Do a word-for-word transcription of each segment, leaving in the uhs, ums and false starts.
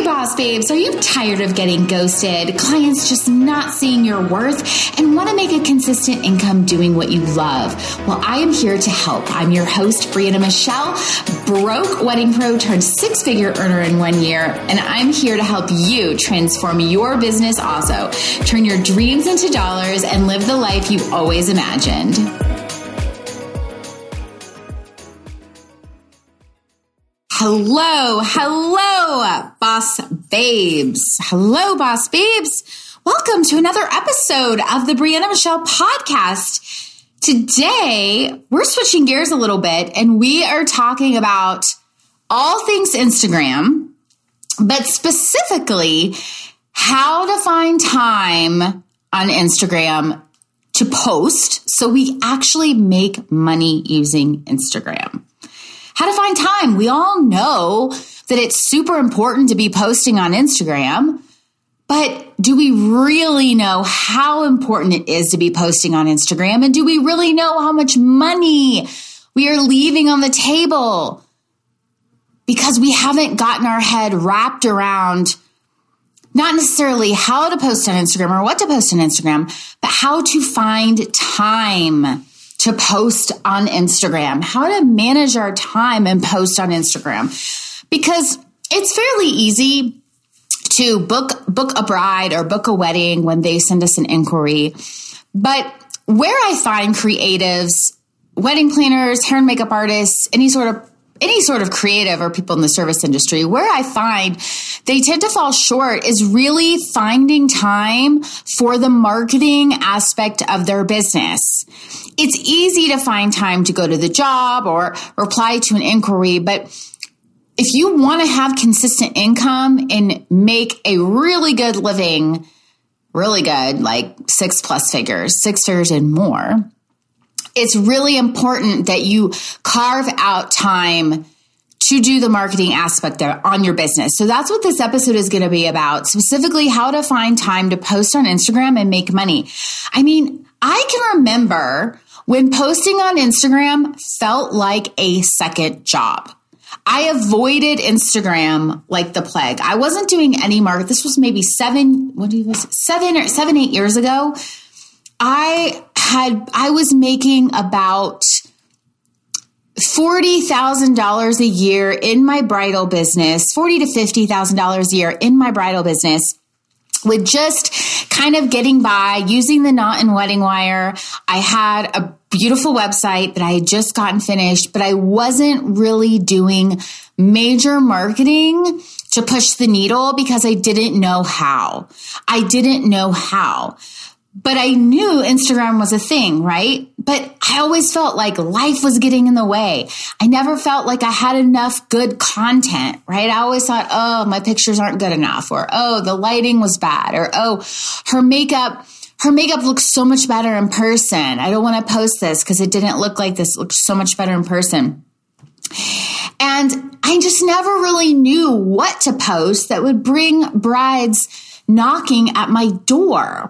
Boss Babes, are you tired of getting ghosted, clients just not seeing your worth, and want to make a consistent income doing what you love? Well, I am here to help. I'm your host, Brianna Michelle, broke wedding pro turned six-figure earner in one year, and I'm here to help you transform your business also, turn your dreams into dollars, and live the life you always imagined. Hello, hello, Boss Babes. Hello, Boss Babes. Welcome to another episode of the Brianna Michelle podcast. Today, we're switching gears a little bit, and we are talking about all things Instagram, but specifically how to find time on Instagram to post so we actually make money using Instagram. How to find time. We all know that it's super important to be posting on Instagram, but do we really know how important it is to be posting on Instagram? And do we really know how much money we are leaving on the table? Because we haven't gotten our head wrapped around not necessarily how to post on Instagram or what to post on Instagram, but how to find time to post on Instagram, how to manage our time and post on Instagram. Because it's fairly easy to book book a bride or book a wedding when they send us an inquiry. But where I find creatives, wedding planners, hair and makeup artists, any sort of any sort of creative or people in the service industry, where I find they tend to fall short is really finding time for the marketing aspect of their business. It's easy to find time to go to the job or reply to an inquiry, but if you want to have consistent income and make a really good living, really good, like six plus figures, six figures and more, it's really important that you carve out time to do the marketing aspect there on your business. So that's what this episode is going to be about, specifically how to find time to post on Instagram and make money. I mean, I can remember when posting on Instagram felt like a second job. I avoided Instagram like the plague. I wasn't doing any market. This was maybe seven, what was it? Seven or seven, eight years ago. I had, I was making about forty thousand dollars a year in my bridal business, forty thousand to fifty thousand dollars a year in my bridal business, with just kind of getting by using the Knot and Wedding Wire. I had a beautiful website that I had just gotten finished, but I wasn't really doing major marketing to push the needle because I didn't know how. I didn't know how. But I knew Instagram was a thing, right? But I always felt like life was getting in the way. I never felt like I had enough good content, right? I always thought, oh, my pictures aren't good enough, or, oh, the lighting was bad, or, oh, her makeup, her makeup looks so much better in person. I don't want to post this because it didn't look like this. It looked so much better in person. And I just never really knew what to post that would bring brides knocking at my door.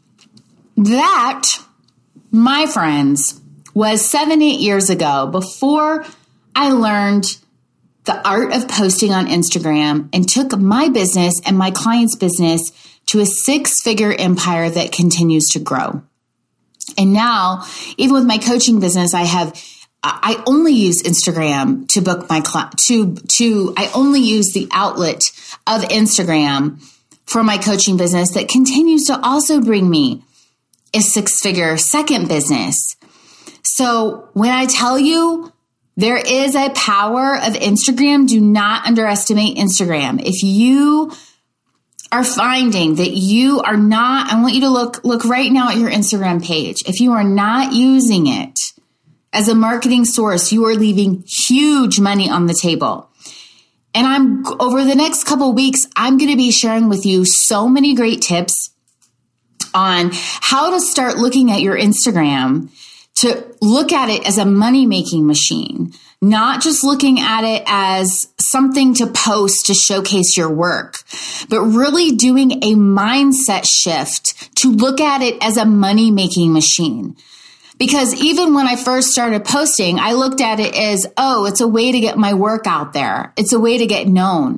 That, my friends, was seven, eight years ago before I learned the art of posting on Instagram and took my business and my client's business to a six-figure empire that continues to grow. And now, even with my coaching business, I have, I only use Instagram to book my client, to, to, I only use the outlet of Instagram for my coaching business that continues to also bring me a six-figure second business. So when I tell you there is a power of Instagram, do not underestimate Instagram. If you are finding that you are not, I want you to look, look right now at your Instagram page. If you are not using it as a marketing source, you are leaving huge money on the table. And I'm over the next couple of weeks, I'm going to be sharing with you so many great tips on how to start looking at your Instagram, to look at it as a money-making machine, not just looking at it as something to post to showcase your work, but really doing a mindset shift to look at it as a money-making machine. Because even when I first started posting, I looked at it as, oh, it's a way to get my work out there. It's a way to get known.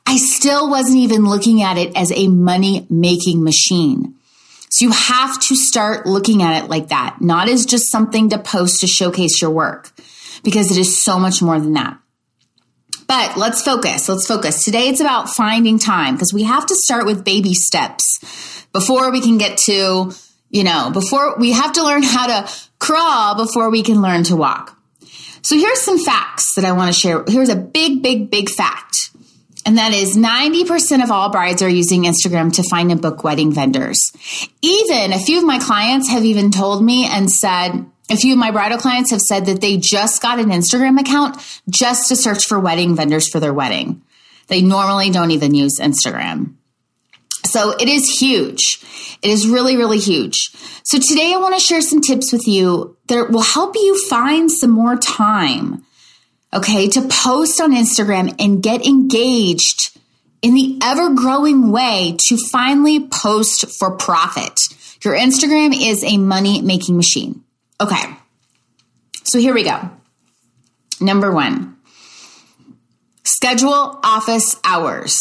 I still wasn't even looking at it as a money-making machine. So you have to start looking at it like that, not as just something to post to showcase your work, because it is so much more than that. But let's focus. Let's focus. Today it's about finding time, because we have to start with baby steps before we can get to, you know, before we have to learn how to crawl before we can learn to walk. So here's some facts that I want to share. Here's a big, big, big fact. And that is ninety percent of all brides are using Instagram to find and book wedding vendors. Even a few of my clients have even told me and said, a few of my bridal clients have said that they just got an Instagram account just to search for wedding vendors for their wedding. They normally don't even use Instagram. So it is huge. It is really, really huge. So today I want to share some tips with you that will help you find some more time, okay, to post on Instagram and get engaged in the ever-growing way to finally post for profit. Your Instagram is a money-making machine. Okay, so here we go. Number one, schedule office hours.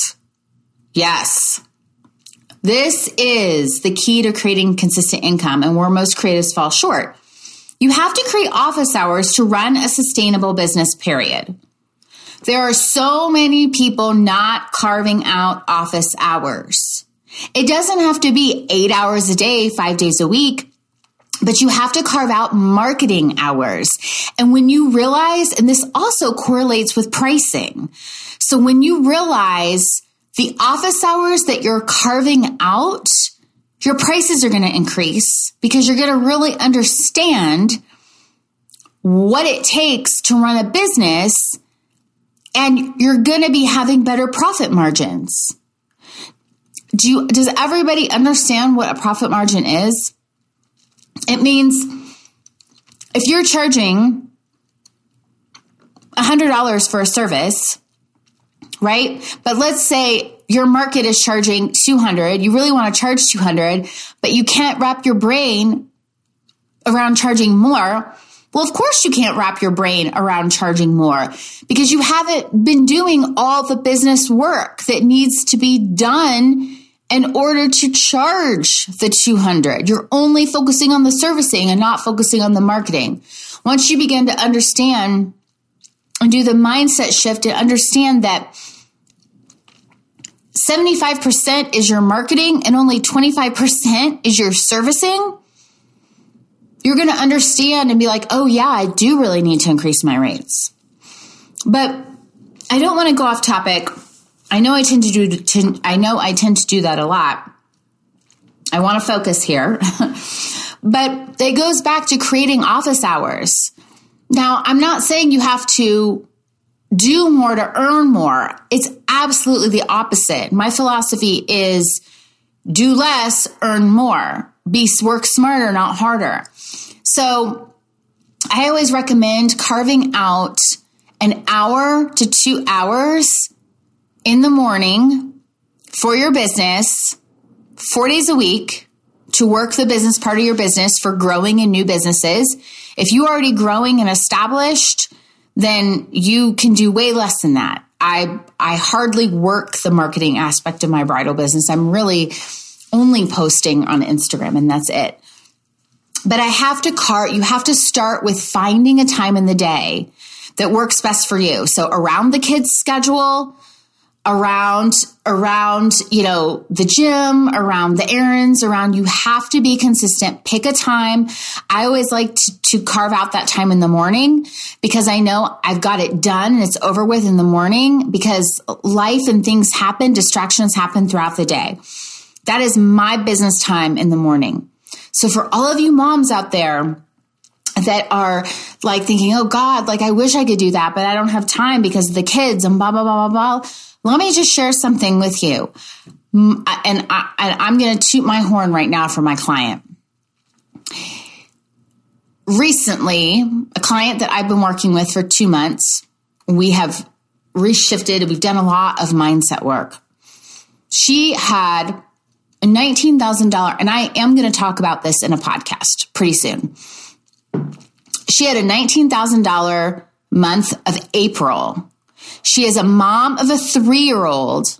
Yes, this is the key to creating consistent income, and where most creatives fall short. You have to create office hours to run a sustainable business, period. There are so many people not carving out office hours. It doesn't have to be eight hours a day, five days a week, but you have to carve out marketing hours. And when you realize, and this also correlates with pricing. So when you realize the office hours that you're carving out, your prices are going to increase, because you're going to really understand what it takes to run a business, and you're going to be having better profit margins. Do you, does everybody understand what a profit margin is? It means if you're charging one hundred dollars for a service, right? But let's say your market is charging two hundred dollars. You really want to charge two hundred dollars, but you can't wrap your brain around charging more. Well, of course you can't wrap your brain around charging more, because you haven't been doing all the business work that needs to be done in order to charge the two hundred dollars. You're only focusing on the servicing and not focusing on the marketing. Once you begin to understand and do the mindset shift and understand that seventy-five percent is your marketing and only twenty-five percent is your servicing, you're going to understand and be like, oh yeah, I do really need to increase my rates. But I don't want to go off topic. I know I tend to do, to, I know I tend to do that a lot. I want to focus here, but it goes back to creating office hours. Now, I'm not saying you have to do more to earn more. It's absolutely the opposite. My philosophy is do less, earn more. Be work smarter, not harder. So I always recommend carving out an hour to two hours in the morning for your business, four days a week, to work the business part of your business for growing in new businesses. If you're already growing and established, then you can do way less than that. I I hardly work the marketing aspect of my bridal business. I'm really only posting on Instagram, and that's it. But I have to cart, you have to start with finding a time in the day that works best for you. So around the kids' schedule, around, around, you know, the gym, around the errands, around, you have to be consistent. Pick a time. I always like to, to carve out that time in the morning, because I know I've got it done and it's over with in the morning, because life and things happen, distractions happen throughout the day. That is my business time in the morning. So for all of you moms out there that are like thinking, oh God, like I wish I could do that, but I don't have time because of the kids and blah, blah, blah, blah, blah. Let me just share something with you. And, I, and I'm going to toot my horn right now for my client. Recently, a client that I've been working with for two months, we have reshifted. We've done a lot of mindset work. She had a nineteen thousand dollars, and I am going to talk about this in a podcast pretty soon. She had a nineteen thousand dollars month of April. She is a mom of a three-year-old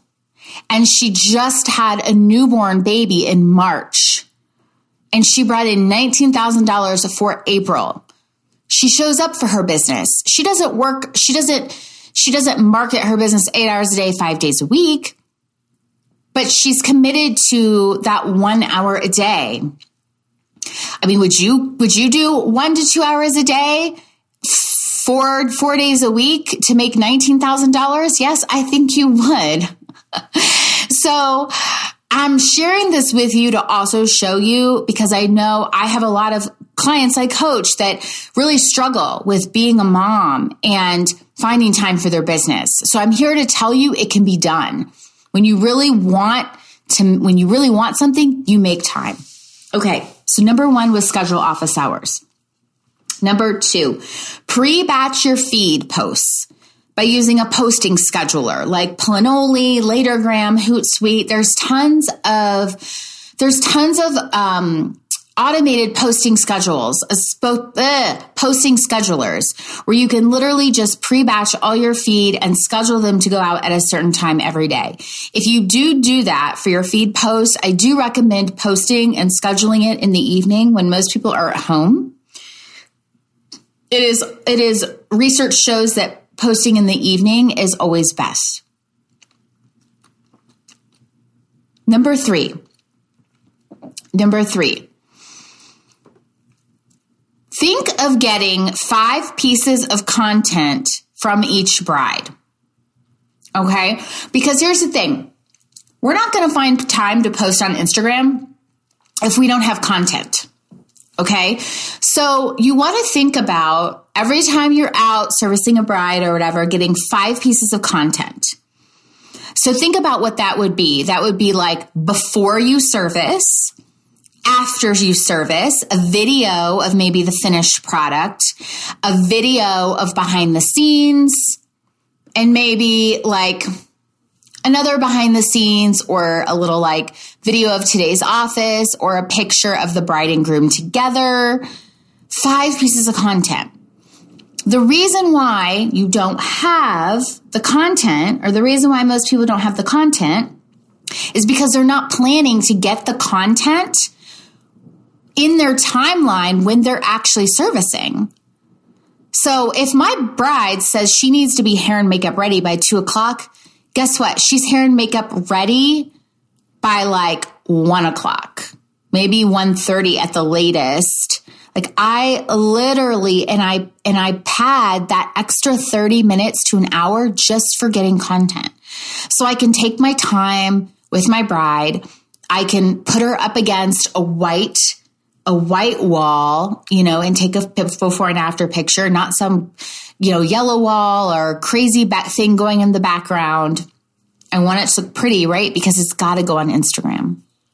and she just had a newborn baby in March, and she brought in nineteen thousand dollars for April. She shows up for her business. She doesn't work. She doesn't, she doesn't market her business eight hours a day, five days a week, but she's committed to that one hour a day. I mean, would you, would you do one to two hours a day, four, four days a week to make nineteen thousand dollars? Yes, I think you would. So I'm sharing this with you to also show you, because I know I have a lot of clients I coach that really struggle with being a mom and finding time for their business. So I'm here to tell you it can be done. When you really want to, when you really want something, you make time. Okay. So number one was schedule office hours. Number two, pre-batch your feed posts by using a posting scheduler like Planoly, Latergram, Hootsuite. There's tons of, there's tons of, um, automated posting schedules, a spo- uh, posting schedulers, where you can literally just pre-batch all your feed and schedule them to go out at a certain time every day. If you do do that for your feed post, I do recommend posting and scheduling it in the evening when most people are at home. It is, it is, research shows that posting in the evening is always best. Number three, number three, think of getting five pieces of content from each bride. Okay? Because here's the thing. We're not going to find time to post on Instagram if we don't have content. Okay? So you want to think about every time you're out servicing a bride or whatever, getting five pieces of content. So think about what that would be. That would be like before you service, after you service, a video of maybe the finished product, a video of behind the scenes, and maybe like another behind the scenes or a little like video of today's office or a picture of the bride and groom together. Five pieces of content. The reason why you don't have the content, or the reason why most people don't have the content, is because they're not planning to get the content in their timeline when they're actually servicing. So if my bride says she needs to be hair and makeup ready by two o'clock, guess what? She's hair and makeup ready by like one o'clock, maybe one thirty at the latest. Like I literally, and I, and I pad that extra thirty minutes to an hour just for getting content. So I can take my time with my bride. I can put her up against a white a white wall, you know, and take a before and after picture, not some, you know, yellow wall or crazy back thing going in the background. I want it to look pretty, right? Because it's got to go on Instagram.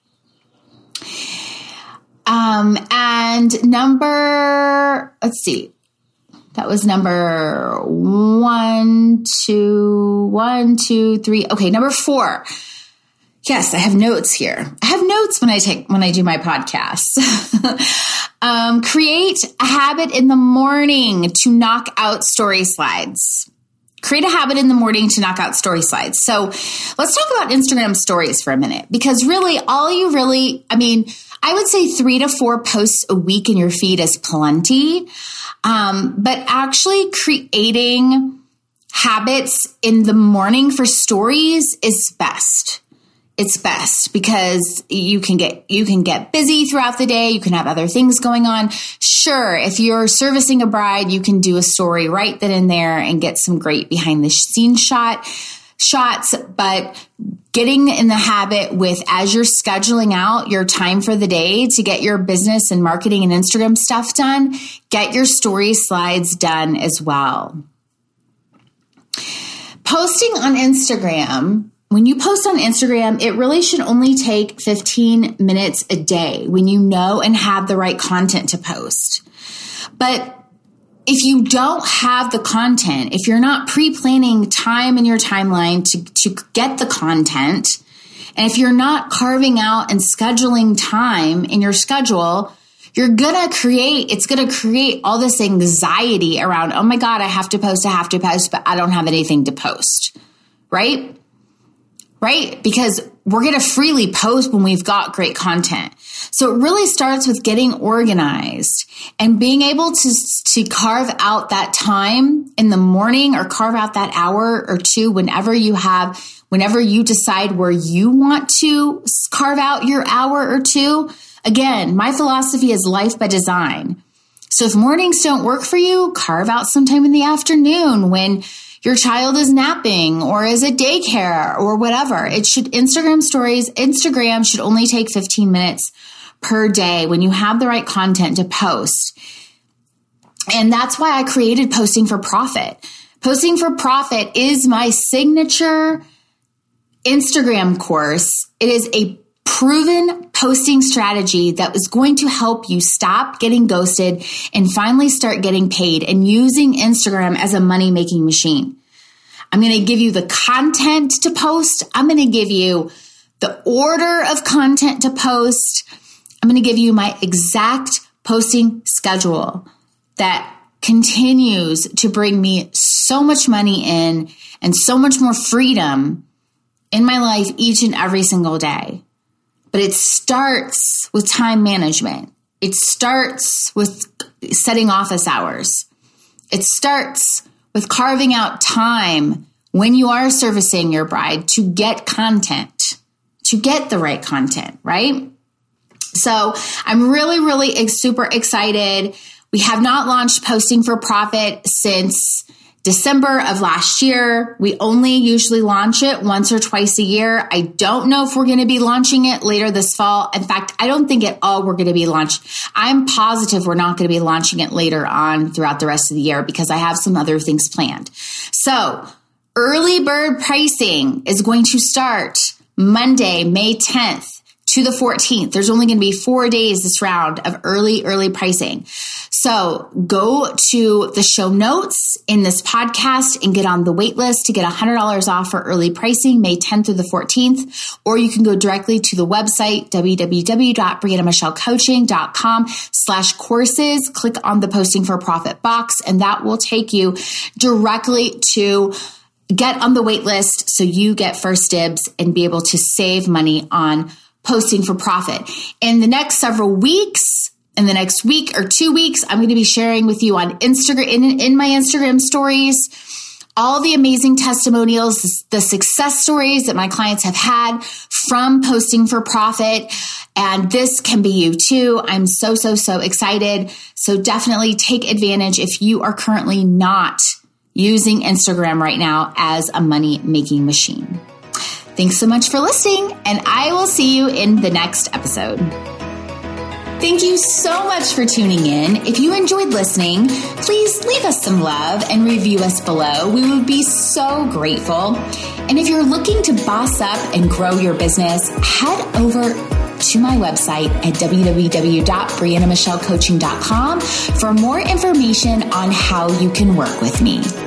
Um, and number, let's see, that was number one, two, one, two, three. Okay. Number four. Yes, I have notes here. I have notes when I take, when I do my podcasts. um, create a habit in the morning to knock out story slides. Create a habit in the morning to knock out story slides. So let's talk about Instagram stories for a minute, because really all you really, I mean, I would say three to four posts a week in your feed is plenty. Um, but actually creating habits in the morning for stories is best. It's best because you can get, you can get busy throughout the day. You can have other things going on. Sure. If you're servicing a bride, you can do a story right then and there and get some great behind the scene shot shots, but getting in the habit with, as you're scheduling out your time for the day to get your business and marketing and Instagram stuff done, get your story slides done as well. Posting on Instagram. When you post on Instagram, it really should only take fifteen minutes a day when you know and have the right content to post. But if you don't have the content, if you're not pre-planning time in your timeline to, to get the content, and if you're not carving out and scheduling time in your schedule, you're going to create, it's going to create all this anxiety around, oh my God, I have to post, I have to post, but I don't have anything to post, right? right? Because we're going to freely post when we've got great content. So it really starts with getting organized and being able to, to carve out that time in the morning or carve out that hour or two whenever you have, whenever you decide where you want to carve out your hour or two. Again, my philosophy is life by design. So if mornings don't work for you, carve out sometime in the afternoon when your child is napping or is at daycare or whatever. It should, Instagram stories, Instagram should only take fifteen minutes per day when you have the right content to post. And that's why I created Posting for Profit. Posting for Profit is my signature Instagram course. It is a proven posting strategy that is going to help you stop getting ghosted and finally start getting paid and using Instagram as a money-making machine. I'm going to give you the content to post. I'm going to give you the order of content to post. I'm going to give you my exact posting schedule that continues to bring me so much money in and so much more freedom in my life each and every single day. But it starts with time management. It starts with setting office hours. It starts with carving out time when you are servicing your bride to get content, to get the right content, right? So I'm really, really super excited. We have not launched Posting for Profit since December of last year. We only usually launch it once or twice a year. I don't know if we're going to be launching it later this fall. In fact, I don't think at all we're going to be launched. I'm positive we're not going to be launching it later on throughout the rest of the year because I have some other things planned. So early bird pricing is going to start Monday, May tenth to the fourteenth. There's only going to be four days this round of early, early pricing. So go to the show notes in this podcast and get on the wait list to get one hundred dollars off for early pricing, May tenth through the fourteenth. Or you can go directly to the website, www.briannamichellecoaching.com slash courses. Click on the Posting for Profit box, and that will take you directly to get on the wait list so you get first dibs and be able to save money on Posting for Profit. In the next several weeks, in the next week or two weeks, I'm going to be sharing with you on Instagram, in, in my Instagram stories, all the amazing testimonials, the success stories that my clients have had from Posting for Profit. And this can be you too. I'm so, so, so excited. So definitely take advantage if you are currently not using Instagram right now as a money-making machine. Thanks so much for listening, and I will see you in the next episode. Thank you so much for tuning in. If you enjoyed listening, please leave us some love and review us below. We would be so grateful. And if you're looking to boss up and grow your business, head over to my website at www dot brianna michelle coaching dot com for more information on how you can work with me.